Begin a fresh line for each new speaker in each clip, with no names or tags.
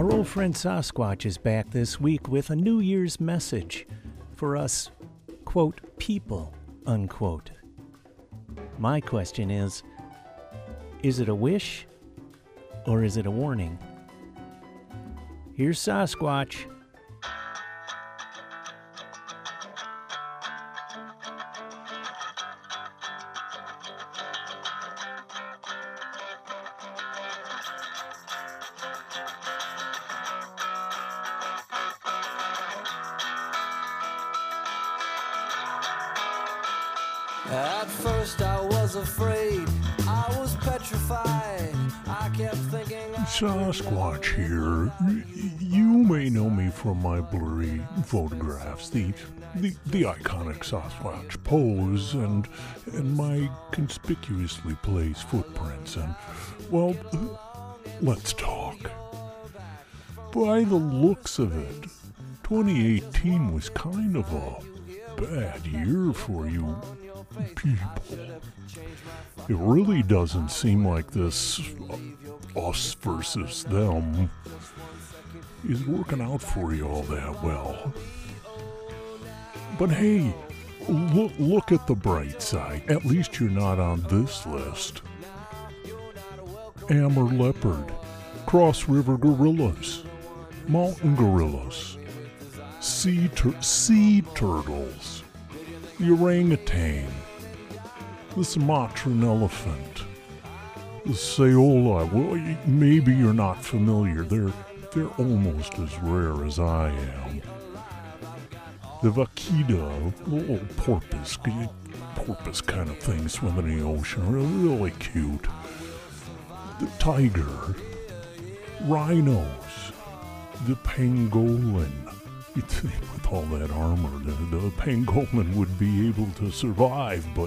Our old friend Sasquatch is back this week with a New Year's message for us, quote, people, unquote. My question is it a wish or is it a warning? Here's Sasquatch.
At first I was afraid, I was petrified, I kept thinking
Sasquatch here. You may know me from my blurry photographs, the iconic Sasquatch pose, and my conspicuously placed footprints, and, well, let's talk. By the looks of it, 2018 was kind of a bad year for you people. It really doesn't seem like this us versus them is working out for you all that well. But hey, look at the bright side. At least you're not on this list. Amur leopard, cross river gorillas, mountain gorillas, sea turtles, the orangutan, the Sumatran elephant, the saola. Well, maybe you're not familiar. They're almost as rare as I am. The vaquita, little porpoise kind of thing swimming in the ocean, really cute. The tiger, rhinos, the pangolin. You'd think with all that armor, the pangolin would be able to survive, but,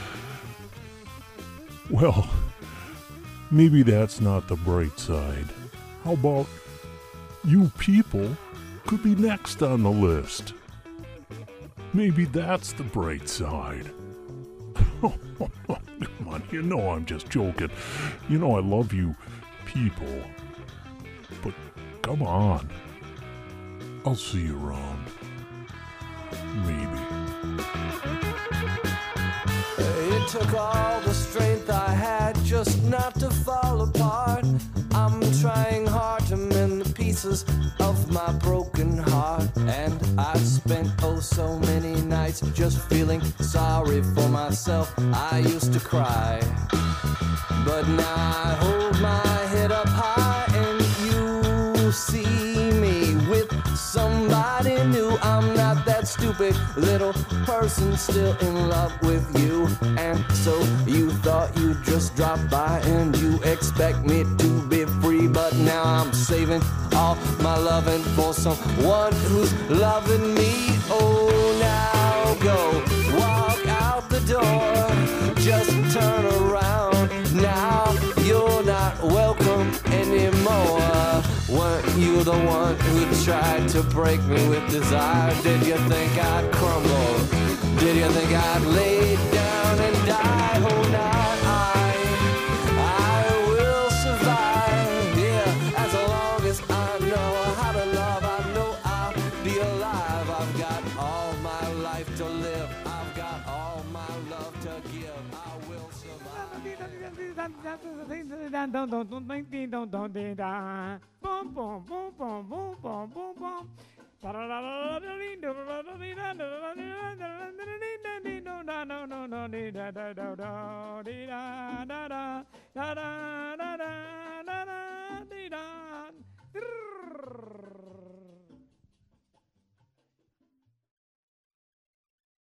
well, maybe that's not the bright side. How about you people could be next on the list? Maybe that's the bright side. Come on, you know I'm just joking. You know I love you people. But come on. I'll see you around. Maybe.
it took all the strength I had just not to fall apart. I'm trying hard to mend the pieces of my broken heart, and I've spent oh so many nights just feeling sorry for myself. I used to cry, but now I hold my head up high and you see me with somebody new. I'm not that stupid little person still in love with you. And so you thought you'd just drop by and you expect me to be free, but now I'm saving all my loving for someone who's loving me. Oh, now go walk out the door, just turn around. Now you're not welcome anymore. Weren't you the one who tried to break me with desire? Did you think I'd crumble? Did you think I'd lay down and die? Oh, now I will survive. Yeah, as long as I know how to love, I know I'll be alive. I've got all my life to live. I've got all my love to give. I will survive.